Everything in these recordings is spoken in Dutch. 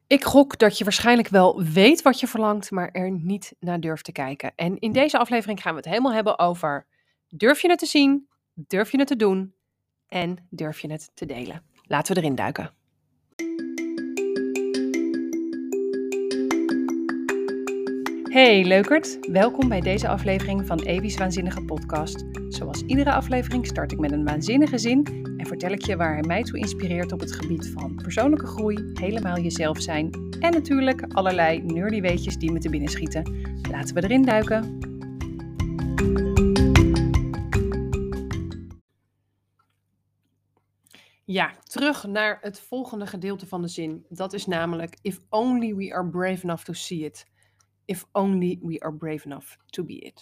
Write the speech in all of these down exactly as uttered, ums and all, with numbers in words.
Ik gok dat je waarschijnlijk wel weet wat je verlangt, maar er niet naar durft te kijken. En in deze aflevering gaan we het helemaal hebben over: durf je het te zien, durf je het te doen en durf je het te delen? Laten we erin duiken. Hey leukert, welkom bij deze aflevering van Evi's Waanzinnige Podcast. Zoals iedere aflevering start ik met een waanzinnige zin en vertel ik je waar hij mij toe inspireert op het gebied van persoonlijke groei, helemaal jezelf zijn en natuurlijk allerlei nerdy weetjes die me te binnen schieten. Laten we erin duiken. Ja, terug naar het volgende gedeelte van de zin. Dat is namelijk: if only we are brave enough to see it. If only we are brave enough to be it.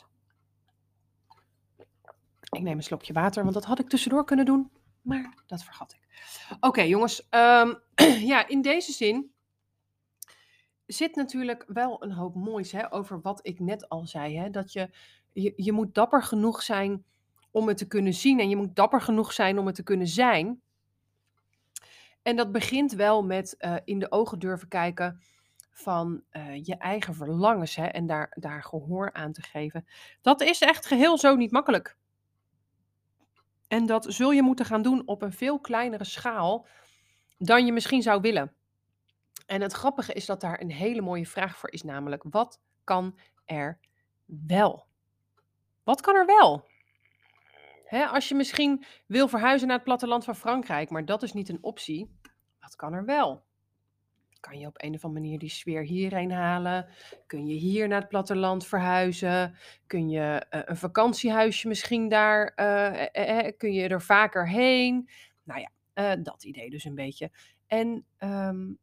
Ik neem een slokje water, want dat had ik tussendoor kunnen doen, maar dat vergat ik. Oké, okay, jongens. Um, ja, in deze zin zit natuurlijk wel een hoop moois hè, over wat ik net al zei. Hè, dat je, je, je moet dapper genoeg zijn om het te kunnen zien en je moet dapper genoeg zijn om het te kunnen zijn. En dat begint wel met uh, in de ogen durven kijken van uh, je eigen verlangens hè, en daar, daar gehoor aan te geven. Dat is echt geheel zo niet makkelijk. En dat zul je moeten gaan doen op een veel kleinere schaal dan je misschien zou willen. En het grappige is dat daar een hele mooie vraag voor is, namelijk: wat kan er wel? Wat kan er wel? Hè, als je misschien wil verhuizen naar het platteland van Frankrijk, maar dat is niet een optie, wat kan er wel? Kan je op een of andere manier die sfeer hierheen halen? Kun je hier naar het platteland verhuizen? Kun je uh, een vakantiehuisje misschien daar, uh, eh, eh, kun je er vaker heen? Nou ja, uh, dat idee dus een beetje. En um,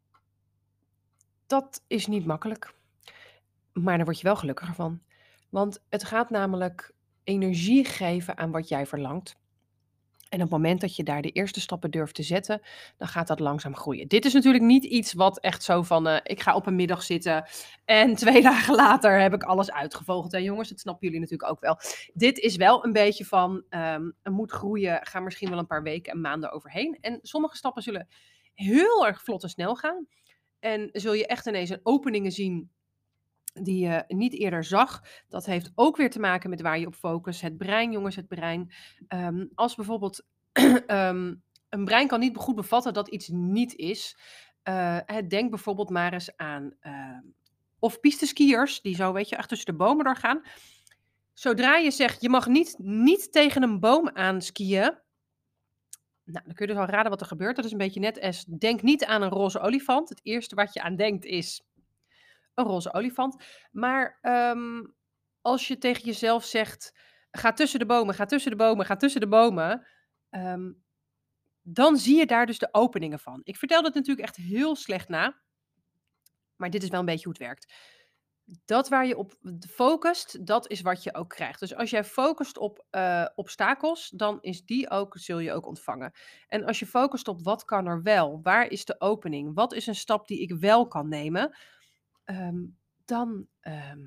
dat is niet makkelijk, maar daar word je wel gelukkiger van. Want het gaat namelijk energie geven aan wat jij verlangt. En op het moment dat je daar de eerste stappen durft te zetten, dan gaat dat langzaam groeien. Dit is natuurlijk niet iets wat echt zo van, uh, ik ga op een middag zitten en twee dagen later heb ik alles uitgevogeld. En jongens, dat snappen jullie natuurlijk ook wel. Dit is wel een beetje van, um, het moet groeien, ga misschien wel een paar weken en maanden overheen. En sommige stappen zullen heel erg vlot en snel gaan. En zul je echt ineens een openingen zien die je niet eerder zag. Dat heeft ook weer te maken met waar je op focust. Het brein, jongens, het brein. Um, als bijvoorbeeld um, een brein kan niet goed bevatten dat iets niet is. Uh, denk bijvoorbeeld maar eens aan uh, of pisteskiers die zo, weet je, echt tussen de bomen doorgaan. Zodra je zegt, je mag niet, niet tegen een boom aanskiën. Nou, dan kun je dus al raden wat er gebeurt. Dat is een beetje net als, denk niet aan een roze olifant. Het eerste wat je aan denkt is een roze olifant. Maar um, als je tegen jezelf zegt, ga tussen de bomen, ga tussen de bomen, ga tussen de bomen. Um, dan zie je daar dus de openingen van. Ik vertel dat natuurlijk echt heel slecht na. Maar dit is wel een beetje hoe het werkt. Dat waar je op focust, dat is wat je ook krijgt. Dus als jij focust op uh, obstakels, dan is die ook, zul je ook ontvangen. En als je focust op wat kan er wel, waar is de opening, wat is een stap die ik wel kan nemen, um, dan um,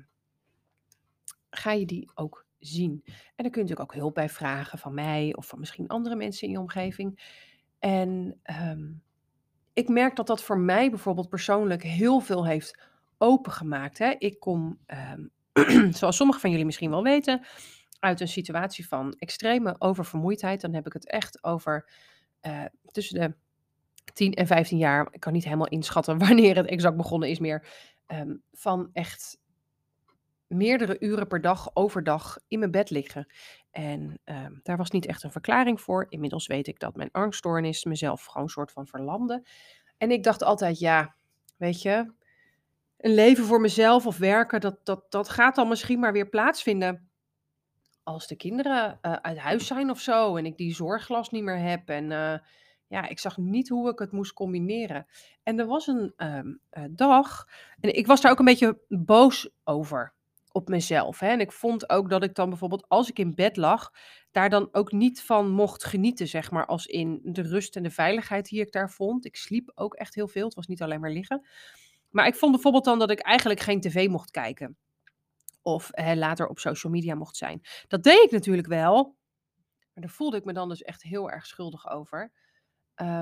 ga je die ook zien. En dan kun je natuurlijk ook hulp bij vragen van mij of van misschien andere mensen in je omgeving. En um, ik merk dat dat voor mij bijvoorbeeld persoonlijk heel veel heeft opengemaakt. Hè. Ik kom, um, zoals sommigen van jullie misschien wel weten, uit een situatie van extreme oververmoeidheid. Dan heb ik het echt over uh, tussen de tien en vijftien jaar. Ik kan niet helemaal inschatten wanneer het exact begonnen is meer. Um, van echt meerdere uren per dag, overdag, in mijn bed liggen. En um, daar was niet echt een verklaring voor. Inmiddels weet ik dat mijn angststoornis mezelf gewoon een soort van verlamde. En ik dacht altijd, ja, weet je, een leven voor mezelf of werken, dat, dat, dat gaat dan misschien maar weer plaatsvinden als de kinderen uh, uit huis zijn of zo. En ik die zorglast niet meer heb. En uh, ja, ik zag niet hoe ik het moest combineren. En er was een um, uh, dag, en ik was daar ook een beetje boos over op mezelf. Hè? En ik vond ook dat ik dan bijvoorbeeld, als ik in bed lag, daar dan ook niet van mocht genieten, zeg maar, als in de rust en de veiligheid die ik daar vond. Ik sliep ook echt heel veel, het was niet alleen maar liggen. Maar ik vond bijvoorbeeld dan dat ik eigenlijk geen tv mocht kijken. Of hè, later op social media mocht zijn. Dat deed ik natuurlijk wel, maar daar voelde ik me dan dus echt heel erg schuldig over. Um,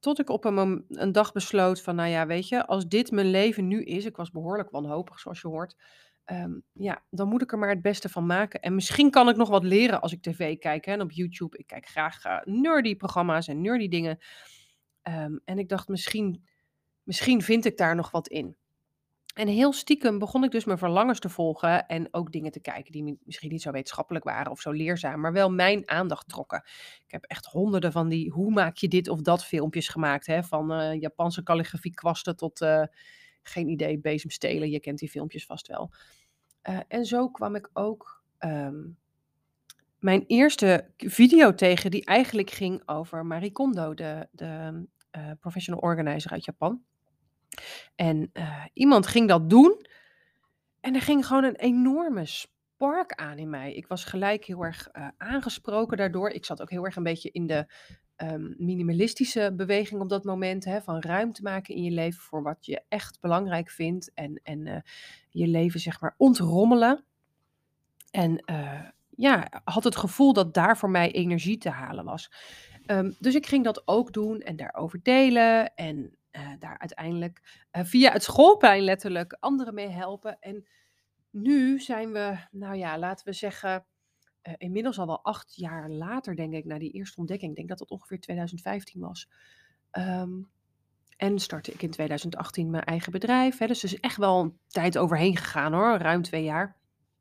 tot ik op een, mom- een dag besloot van, nou ja, weet je, als dit mijn leven nu is, ik was behoorlijk wanhopig, zoals je hoort, ehm, ja, dan moet ik er maar het beste van maken. En misschien kan ik nog wat leren als ik tv kijk, hè, en op YouTube. Ik kijk graag eh, nerdy programma's en nerdy dingen. Ehm, en ik dacht, misschien, misschien vind ik daar nog wat in. En heel stiekem begon ik dus mijn verlangens te volgen en ook dingen te kijken die mi- misschien niet zo wetenschappelijk waren of zo leerzaam, maar wel mijn aandacht trokken. Ik heb echt honderden van die hoe maak je dit of dat filmpjes gemaakt, hè? Van eh, Japanse kalligrafie kwasten tot, eh, geen idee, bezemstelen. Je kent die filmpjes vast wel. Eh, en zo kwam ik ook ehm, mijn eerste k- video tegen die eigenlijk ging over Marie Kondo, de, de eh, professional organizer uit Japan. En eh, iemand ging dat doen. En er ging gewoon een enorme spark aan in mij. Ik was gelijk heel erg eh, aangesproken daardoor. Ik zat ook heel erg een beetje in de ehm, minimalistische beweging op dat moment. Hè, van ruimte maken in je leven voor wat je echt belangrijk vindt. En, en eh, je leven zeg maar ontrommelen. En eh, ja, had het gevoel dat daar voor mij energie te halen was. Ehm, dus ik ging dat ook doen en daarover delen. En eh, daar uiteindelijk eh, via het schoolplein letterlijk anderen mee helpen. En nu zijn we, nou ja, laten we zeggen, eh, inmiddels al wel acht jaar later, denk ik, na die eerste ontdekking. Ik denk dat dat ongeveer twintig vijftien was. Ehm, en startte ik in twintig achttien mijn eigen bedrijf. Hè, dus er is echt wel een tijd overheen gegaan hoor, ruim twee jaar.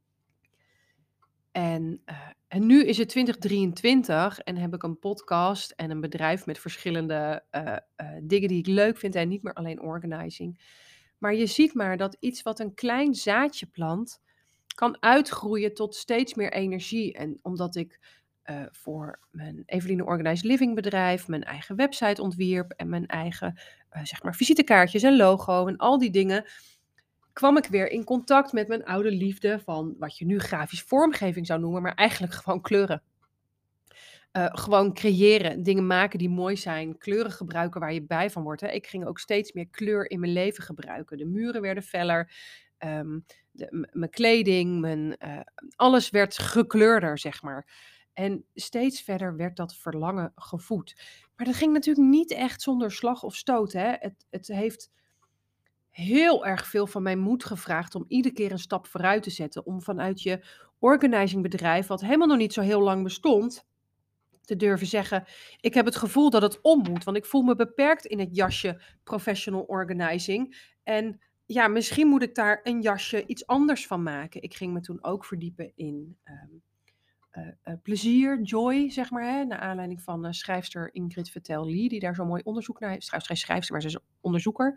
En, eh, en nu is het twintig drieëntwintig en heb ik een podcast en een bedrijf met verschillende eh, eh, dingen die ik leuk vind en niet meer alleen organizing. Maar je ziet maar dat iets wat een klein zaadje plant, kan uitgroeien tot steeds meer energie. En omdat ik eh, voor mijn Eveline Organized Living bedrijf mijn eigen website ontwierp en mijn eigen eh, zeg maar visitekaartjes en logo en al die dingen, kwam ik weer in contact met mijn oude liefde van wat je nu grafisch vormgeving zou noemen, maar eigenlijk gewoon kleuren. Eh, gewoon creëren, dingen maken die mooi zijn, kleuren gebruiken waar je blij van wordt. Hè. Ik ging ook steeds meer kleur in mijn leven gebruiken. De muren werden feller, ehm, de- m- mijn kleding, mijn, eh, alles werd gekleurder, zeg maar. En steeds verder werd dat verlangen gevoed. Maar dat ging natuurlijk niet echt zonder slag of stoot. Hè. Het, het heeft heel erg veel van mijn moed gevraagd om iedere keer een stap vooruit te zetten. Om vanuit je organizingbedrijf, wat helemaal nog niet zo heel lang bestond, te durven zeggen: ik heb het gevoel dat het om moet, want ik voel me beperkt in het jasje professional organizing. En ja, misschien moet ik daar een jasje iets anders van maken. Ik ging me toen ook verdiepen in ehm, eh, eh, plezier, joy, zeg maar, hè, naar aanleiding van eh, schrijfster Ingrid Vertel-Lee, die daar zo'n mooi onderzoek naar heeft. Schrijft, geen schrijfster, maar ze is onderzoeker.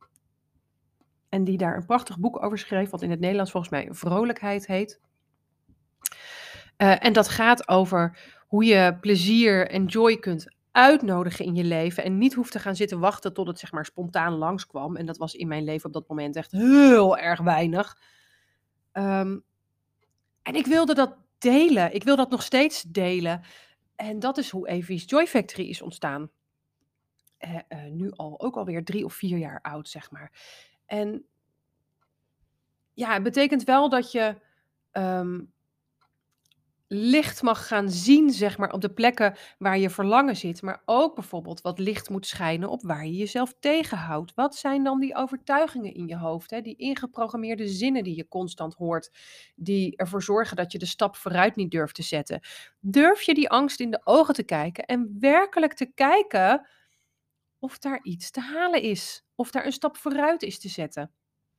En die daar een prachtig boek over schreef, wat in het Nederlands volgens mij Vrolijkheid heet. Uh, en dat gaat over hoe je plezier en joy kunt uitnodigen in je leven. En niet hoeft te gaan zitten wachten tot het zeg maar spontaan langskwam. En dat was in mijn leven op dat moment echt heel erg weinig. Um, en ik wilde dat delen. Ik wil dat nog steeds delen. En dat is hoe Evie's Joy Factory is ontstaan. Uh, uh, nu al ook alweer drie of vier jaar oud, zeg maar. En ja, het betekent wel dat je um, licht mag gaan zien, zeg maar, op de plekken waar je verlangen zit. Maar ook bijvoorbeeld wat licht moet schijnen op waar je jezelf tegenhoudt. Wat zijn dan die overtuigingen in je hoofd? Hè? Die ingeprogrammeerde zinnen die je constant hoort. Die ervoor zorgen dat je de stap vooruit niet durft te zetten. Durf je die angst in de ogen te kijken en werkelijk te kijken of daar iets te halen is. Of daar een stap vooruit is te zetten.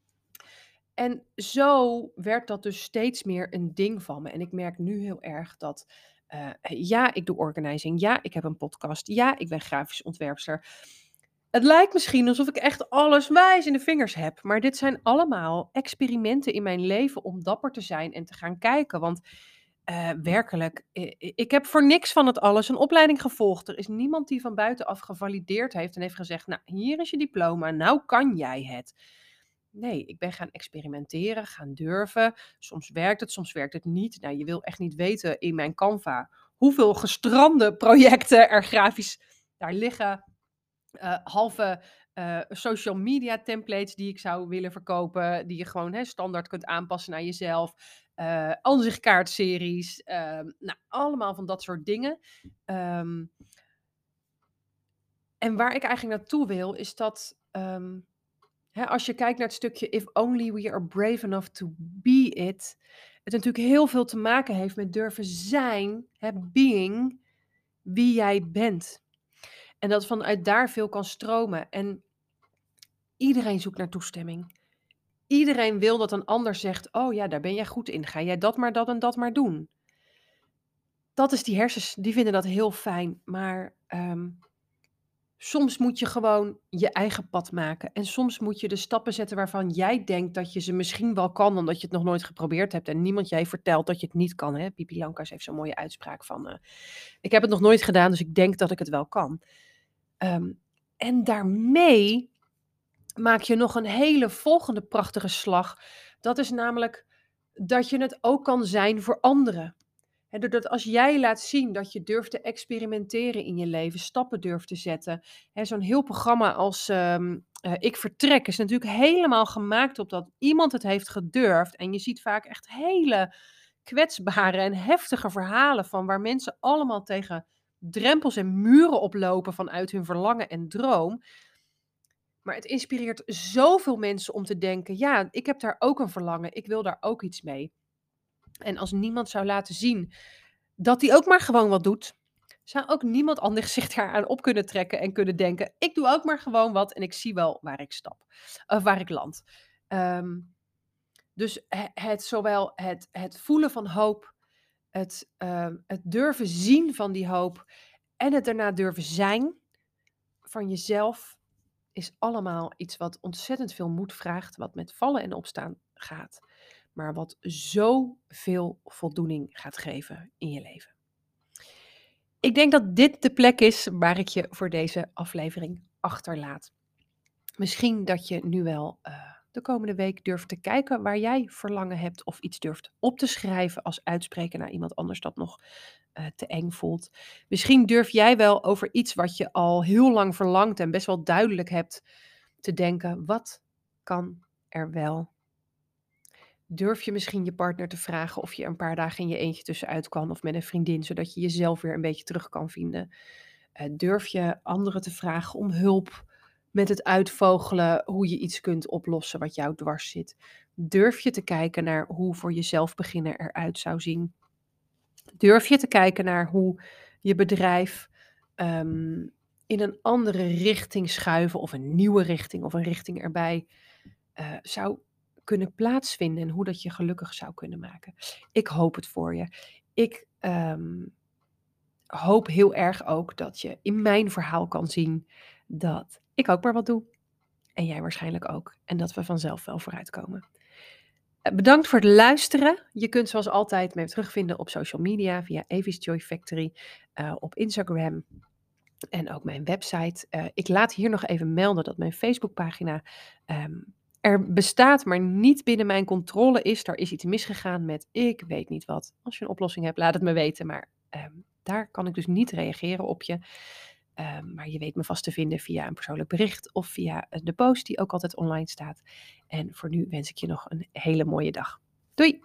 En zo werd dat dus steeds meer een ding van me. En ik merk nu heel erg dat, eh, ja, ik doe organizing. Ja, ik heb een podcast. Ja, ik ben grafisch ontwerpster. Het lijkt misschien alsof ik echt alles wijs in de vingers heb. Maar dit zijn allemaal experimenten in mijn leven om dapper te zijn en te gaan kijken. Want eh, werkelijk, i- i- ik heb voor niks van het alles een opleiding gevolgd. Er is niemand die van buitenaf gevalideerd heeft en heeft gezegd: nou, hier is je diploma, nou kan jij het. Nee, ik ben gaan experimenteren, gaan durven. Soms werkt het, soms werkt het niet. Nou, je wil echt niet weten in mijn Canva hoeveel gestrande projecten er grafisch daar liggen. Uh, halve uh, social media templates die ik zou willen verkopen, die je gewoon hè, standaard kunt aanpassen naar jezelf. Uh, Ansichtkaartseries, uh, nou, allemaal van dat soort dingen. Um, En waar ik eigenlijk naartoe wil, is dat ehm, hè, als je kijkt naar het stukje If only we are brave enough to be it, het natuurlijk heel veel te maken heeft met durven zijn, hè, being, wie jij bent. En dat vanuit daar veel kan stromen. En iedereen zoekt naar toestemming. Iedereen wil dat een ander zegt, oh ja, daar ben jij goed in. Ga jij dat maar, dat en dat maar doen. Dat is die hersens, die vinden dat heel fijn. Maar ehm, soms moet je gewoon je eigen pad maken. En soms moet je de stappen zetten waarvan jij denkt dat je ze misschien wel kan, omdat je het nog nooit geprobeerd hebt en niemand jij vertelt dat je het niet kan. Hè? Pipi Langkous heeft zo'n mooie uitspraak van, eh, ik heb het nog nooit gedaan, dus ik denk dat ik het wel kan. Ehm, en daarmee maak je nog een hele volgende prachtige slag. Dat is namelijk dat je het ook kan zijn voor anderen. Hè, doordat als jij laat zien dat je durft te experimenteren in je leven, stappen durft te zetten. Hè, zo'n heel programma als ehm, eh, Ik Vertrek is natuurlijk helemaal gemaakt op dat iemand het heeft gedurfd. En je ziet vaak echt hele kwetsbare en heftige verhalen van waar mensen allemaal tegen drempels en muren oplopen vanuit hun verlangen en droom. Maar het inspireert zoveel mensen om te denken, ja, ik heb daar ook een verlangen, ik wil daar ook iets mee. En als niemand zou laten zien dat hij ook maar gewoon wat doet, zou ook niemand anders zich daaraan op kunnen trekken en kunnen denken, ik doe ook maar gewoon wat en ik zie wel waar ik stap, of waar ik land. Ehm, dus he- het, zowel het, het voelen van hoop, het, ehm, het durven zien van die hoop en het daarna durven zijn van jezelf, is allemaal iets wat ontzettend veel moed vraagt, wat met vallen en opstaan gaat, maar wat zoveel voldoening gaat geven in je leven. Ik denk dat dit de plek is waar ik je voor deze aflevering achterlaat. Misschien dat je nu wel uh, de komende week durft te kijken waar jij verlangen hebt of iets durft op te schrijven als uitspreken naar iemand anders dat nog uh, te eng voelt. Misschien durf jij wel over iets wat je al heel lang verlangt en best wel duidelijk hebt te denken, wat kan er wel? Durf je misschien je partner te vragen of je een paar dagen in je eentje tussenuit kan of met een vriendin, zodat je jezelf weer een beetje terug kan vinden? Uh, durf je anderen te vragen om hulp met het uitvogelen hoe je iets kunt oplossen wat jou dwars zit? Durf je te kijken naar hoe voor jezelf beginnen eruit zou zien? Durf je te kijken naar hoe je bedrijf um, in een andere richting schuiven of een nieuwe richting of een richting erbij uh, zou kunnen plaatsvinden en hoe dat je gelukkig zou kunnen maken? Ik hoop het voor je. Ik um, hoop heel erg ook dat je in mijn verhaal kan zien dat ik ook maar wat doe. En jij waarschijnlijk ook. En dat we vanzelf wel vooruitkomen. Bedankt voor het luisteren. Je kunt zoals altijd me terugvinden op social media via Evi's Joy Factory, uh, op Instagram en ook mijn website. Uh, ik laat hier nog even melden dat mijn Facebookpagina um, er bestaat, maar niet binnen mijn controle is. Daar is iets misgegaan met ik weet niet wat. Als je een oplossing hebt, laat het me weten. Maar um, daar kan ik dus niet reageren op je. Um, maar je weet me vast te vinden via een persoonlijk bericht of via de post die ook altijd online staat. En voor nu wens ik je nog een hele mooie dag. Doei!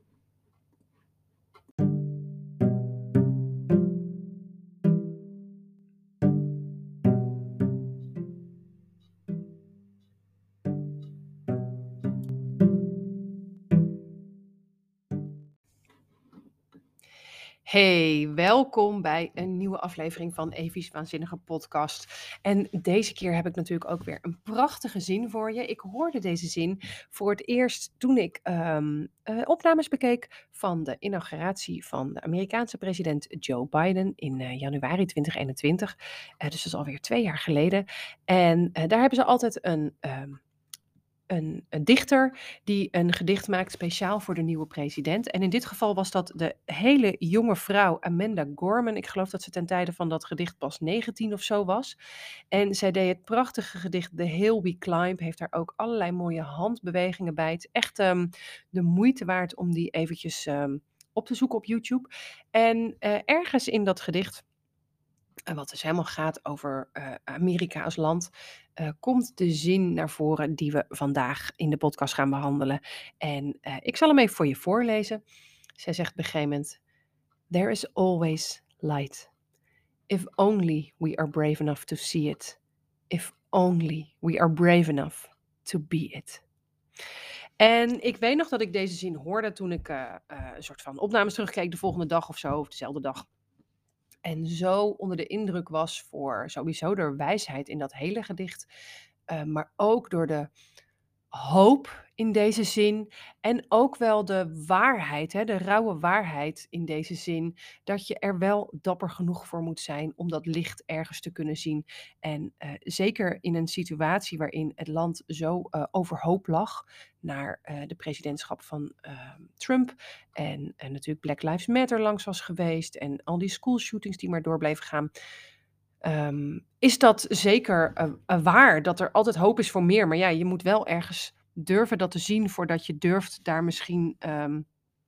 Hey, welkom bij een nieuwe aflevering van Evi's Waanzinnige Podcast. En deze keer heb ik natuurlijk ook weer een prachtige zin voor je. Ik hoorde deze zin voor het eerst toen ik um, uh, opnames bekeek van de inauguratie van de Amerikaanse president Joe Biden in uh, januari twintig eenentwintig. Uh, dus dat is alweer twee jaar geleden. En uh, daar hebben ze altijd een... Um, Een, een dichter die een gedicht maakt speciaal voor de nieuwe president. En in dit geval was dat de hele jonge vrouw Amanda Gorman. Ik geloof dat ze ten tijde van dat gedicht pas negentien of zo was. En zij deed het prachtige gedicht The Hill We Climb. Heeft daar ook allerlei mooie handbewegingen bij. Het is echt um, de moeite waard om die eventjes um, op te zoeken op YouTube. En uh, ergens in dat gedicht, en wat dus helemaal gaat over uh, Amerika als land, uh, komt de zin naar voren die we vandaag in de podcast gaan behandelen. En uh, ik zal hem even voor je voorlezen. Zij zegt op een gegeven moment: There is always light. If only we are brave enough to see it. If only we are brave enough to be it. En ik weet nog dat ik deze zin hoorde toen ik uh, uh, een soort van opnames terugkeek de volgende dag of zo, of dezelfde dag. En zo onder de indruk was voor sowieso de wijsheid in dat hele gedicht, uh, maar ook door de hoop in deze zin en ook wel de waarheid, hè, de rauwe waarheid in deze zin, dat je er wel dapper genoeg voor moet zijn om dat licht ergens te kunnen zien. En uh, zeker in een situatie waarin het land zo uh, overhoop lag naar uh, de presidentschap van uh, Trump en, en natuurlijk Black Lives Matter langs was geweest en al die schoolshootings die maar door bleven gaan. Um, is dat zeker uh, uh, waar, dat er altijd hoop is voor meer. Maar ja, je moet wel ergens durven dat te zien voordat je durft daar misschien um,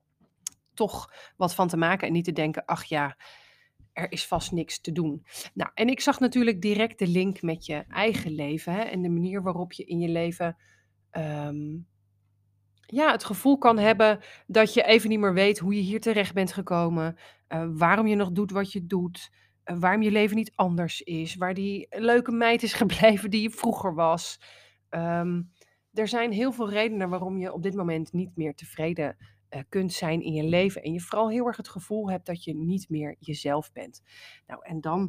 toch wat van te maken en niet te denken, ach ja, er is vast niks te doen. Nou, en ik zag natuurlijk direct de link met je eigen leven, hè, en de manier waarop je in je leven um, ja, het gevoel kan hebben dat je even niet meer weet hoe je hier terecht bent gekomen, uh, waarom je nog doet wat je doet, uh, waarom je leven niet anders is, waar die leuke meid is gebleven die je vroeger was. Um, er zijn heel veel redenen waarom je op dit moment niet meer tevreden uh, kunt zijn in je leven en je vooral heel erg het gevoel hebt dat je niet meer jezelf bent. Nou, en dan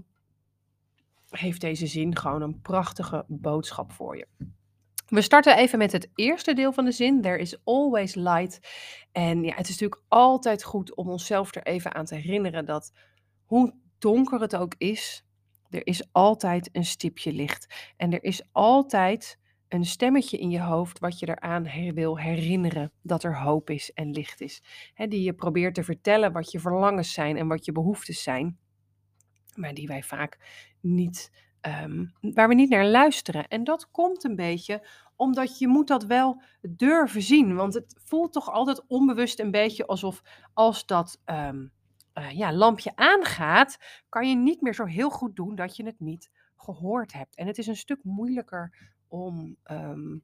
heeft deze zin gewoon een prachtige boodschap voor je. We starten even met het eerste deel van de zin. There is always light. En ja, het is natuurlijk altijd goed om onszelf er even aan te herinneren dat hoe donker het ook is, er is altijd een stipje licht. En er is altijd een stemmetje in je hoofd wat je eraan her- wil herinneren dat er hoop is en licht is. Hè, die je probeert te vertellen wat je verlangens zijn en wat je behoeftes zijn, maar die wij vaak niet, um, waar we niet naar luisteren. En dat komt een beetje omdat je moet dat wel durven zien. Want het voelt toch altijd onbewust een beetje alsof als dat um, uh, ja, lampje aangaat, kan je niet meer zo heel goed doen dat je het niet gehoord hebt. En het is een stuk moeilijker om, um,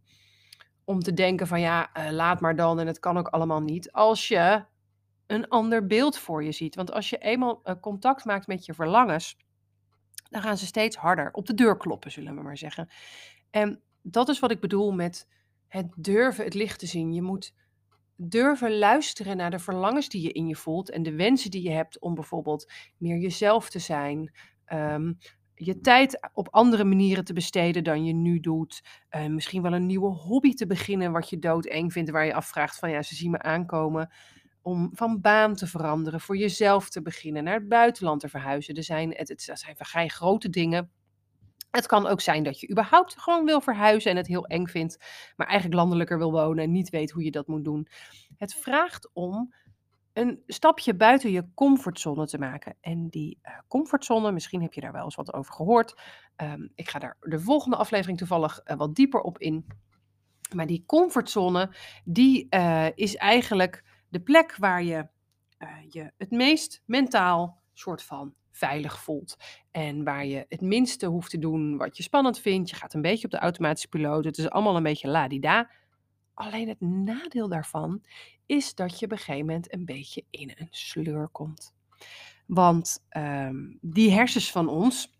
om te denken van ja, uh, laat maar dan en het kan ook allemaal niet. Als je een ander beeld voor je ziet. Want als je eenmaal uh, contact maakt met je verlangens, dan gaan ze steeds harder op de deur kloppen, zullen we maar zeggen. En dat is wat ik bedoel met het durven het licht te zien. Je moet durven luisteren naar de verlangens die je in je voelt en de wensen die je hebt om bijvoorbeeld meer jezelf te zijn. Um, je tijd op andere manieren te besteden dan je nu doet. Uh, misschien wel een nieuwe hobby te beginnen wat je doodeng vindt, waar je afvraagt van ja, ze zien me aankomen. Om van baan te veranderen, voor jezelf te beginnen, naar het buitenland te verhuizen. Er zijn, het, het zijn vrij grote dingen. Het kan ook zijn dat je überhaupt gewoon wil verhuizen en het heel eng vindt, maar eigenlijk landelijker wil wonen en niet weet hoe je dat moet doen. Het vraagt om een stapje buiten je comfortzone te maken. En die uh, comfortzone, misschien heb je daar wel eens wat over gehoord. Um, ik ga daar de volgende aflevering toevallig uh, wat dieper op in. Maar die comfortzone, die uh, is eigenlijk de plek waar je uh, je het meest mentaal soort van veilig voelt. En waar je het minste hoeft te doen wat je spannend vindt. Je gaat een beetje op de automatische piloot. Het is allemaal een beetje la-di-da. Alleen het nadeel daarvan is dat je op een gegeven moment een beetje in een sleur komt. Want um, die hersens van ons,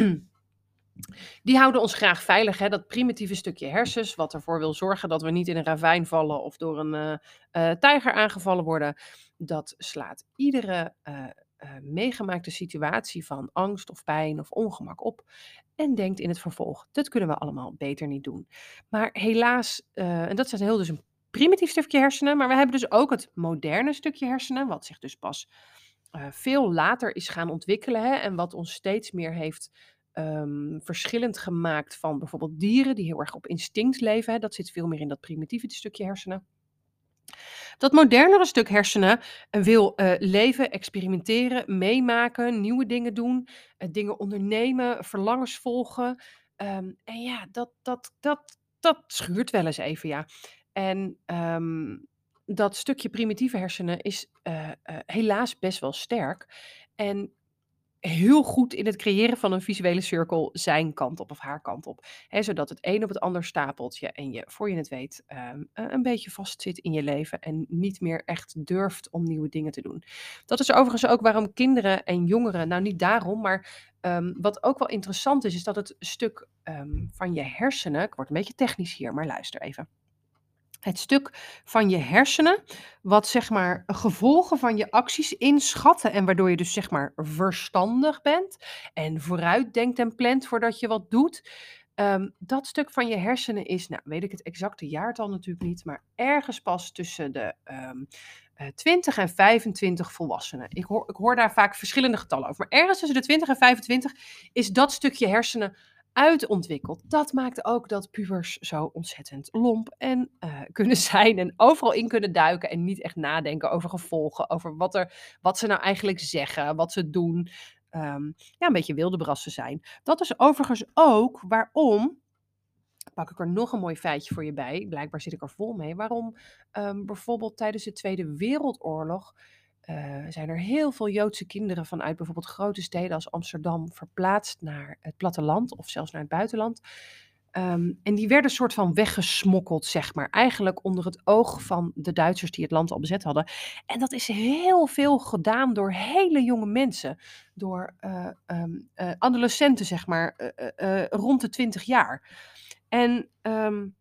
die houden ons graag veilig. Hè? Dat primitieve stukje hersens, wat ervoor wil zorgen dat we niet in een ravijn vallen of door een uh, uh, tijger aangevallen worden. Dat slaat iedere uh, uh, meegemaakte situatie van angst of pijn of ongemak op. En denkt in het vervolg, dat kunnen we allemaal beter niet doen. Maar helaas, uh, en dat is heel dus een primitief stukje hersenen. Maar we hebben dus ook het moderne stukje hersenen, wat zich dus pas uh, veel later is gaan ontwikkelen. Hè, en wat ons steeds meer heeft um, verschillend gemaakt van bijvoorbeeld dieren die heel erg op instinct leven. Hè. Dat zit veel meer in dat primitieve stukje hersenen. Dat modernere stuk hersenen uh, wil uh, leven, experimenteren, meemaken, nieuwe dingen doen, uh, dingen ondernemen, verlangens volgen. Um, en ja, dat, dat, dat, dat schuurt wel eens even, ja. En um, dat stukje primitieve hersenen is uh, uh, helaas best wel sterk. En heel goed in het creëren van een visuele cirkel zijn kant op of haar kant op. Hè, zodat het een op het ander stapelt je en je, voor je het weet, um, een beetje vastzit in je leven en niet meer echt durft om nieuwe dingen te doen. Dat is overigens ook waarom kinderen en jongeren, nou niet daarom, maar um, wat ook wel interessant is, is dat het stuk um, van je hersenen, ik word een beetje technisch hier, maar luister even. Het stuk van je hersenen, wat zeg maar gevolgen van je acties inschatten en waardoor je dus zeg maar verstandig bent en vooruitdenkt en plant voordat je wat doet. Ehm, dat stuk van je hersenen is, nou weet ik het exacte jaartal natuurlijk niet, maar ergens pas tussen de ehm, eh, twintig en vijfentwintig volwassenen. Ik hoor, ik hoor daar vaak verschillende getallen over, maar ergens tussen de twintig en vijfentwintig is dat stukje hersenen uitontwikkeld. Dat maakt ook dat pubers zo ontzettend lomp en uh, kunnen zijn en overal in kunnen duiken en niet echt nadenken over gevolgen, over wat, er, wat ze nou eigenlijk zeggen, wat ze doen. Um, ja, een beetje wilde brassen zijn. Dat is overigens ook waarom, pak ik er nog een mooi feitje voor je bij, blijkbaar zit ik er vol mee, waarom um, bijvoorbeeld tijdens de Tweede Wereldoorlog uh, zijn er heel veel Joodse kinderen vanuit bijvoorbeeld grote steden als Amsterdam verplaatst naar het platteland of zelfs naar het buitenland. Um, en die werden soort van weggesmokkeld, zeg maar. Eigenlijk onder het oog van de Duitsers die het land al bezet hadden. En dat is heel veel gedaan door hele jonge mensen. Door uh, um, uh, adolescenten, zeg maar, uh, uh, uh, rond de twintig jaar. En um,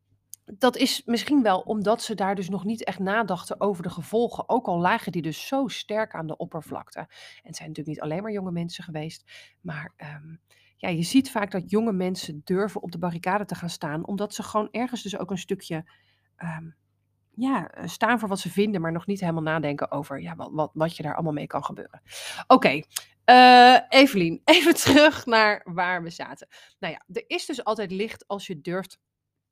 dat is misschien wel omdat ze daar dus nog niet echt nadachten over de gevolgen. Ook al lagen die dus zo sterk aan de oppervlakte. En het zijn natuurlijk niet alleen maar jonge mensen geweest. Maar um, ja, je ziet vaak dat jonge mensen durven op de barricade te gaan staan. Omdat ze gewoon ergens dus ook een stukje um, ja, staan voor wat ze vinden. Maar nog niet helemaal nadenken over ja, wat, wat, wat je daar allemaal mee kan gebeuren. Oké. Okay. Uh, Evelien, even terug naar waar we zaten. Nou ja, er is dus altijd licht als je durft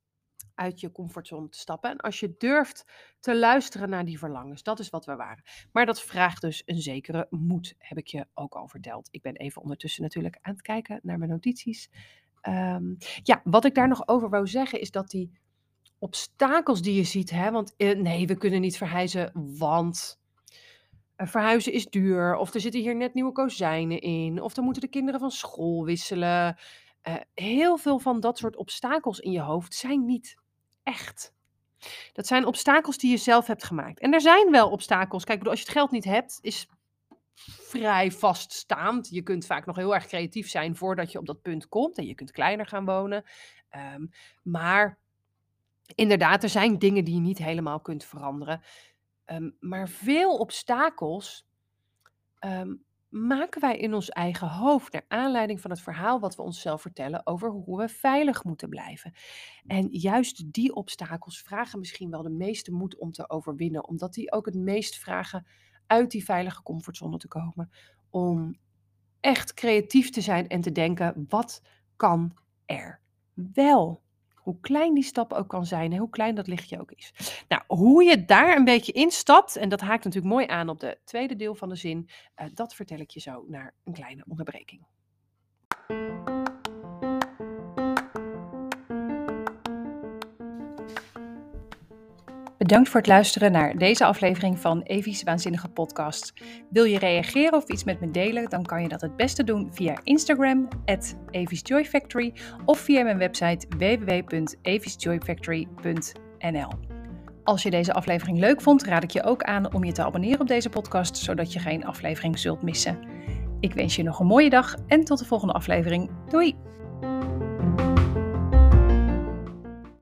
uit je comfortzone te stappen. En als je durft te luisteren naar die verlangens. Dat is wat we waren. Maar dat vraagt dus een zekere moed, heb ik je ook al verteld. Ik ben even ondertussen natuurlijk aan het kijken naar mijn notities. Um, ja, wat ik daar nog over wou zeggen is dat die obstakels die je ziet, hè, want uh, nee, we kunnen niet verhuizen, want uh, verhuizen is duur. Of er zitten hier net nieuwe kozijnen in. Of dan moeten de kinderen van school wisselen. Uh, heel veel van dat soort obstakels in je hoofd zijn niet echt. Dat zijn obstakels die je zelf hebt gemaakt. En er zijn wel obstakels. Kijk, bedoel, als je het geld niet hebt, is vrij vaststaand. Je kunt vaak nog heel erg creatief zijn voordat je op dat punt komt. En je kunt kleiner gaan wonen. Um, maar inderdaad, er zijn dingen die je niet helemaal kunt veranderen. Um, maar veel obstakels um, maken wij in ons eigen hoofd naar aanleiding van het verhaal wat we onszelf vertellen over hoe we veilig moeten blijven. En juist die obstakels vragen misschien wel de meeste moed om te overwinnen, omdat die ook het meest vragen uit die veilige comfortzone te komen, om echt creatief te zijn en te denken, wat kan er wel? Hoe klein die stap ook kan zijn en hoe klein dat lichtje ook is. Nou, hoe je daar een beetje instapt, en dat haakt natuurlijk mooi aan op de tweede deel van de zin, uh, dat vertel ik je zo na een kleine onderbreking. Bedankt voor het luisteren naar deze aflevering van Evie's Waanzinnige Podcast. Wil je reageren of iets met me delen, dan kan je dat het beste doen via Instagram, at Evie's Joy Factory, of via mijn website w w w punt evies joy factory punt n l. Als je deze aflevering leuk vond, raad ik je ook aan om je te abonneren op deze podcast, zodat je geen aflevering zult missen. Ik wens je nog een mooie dag en tot de volgende aflevering. Doei!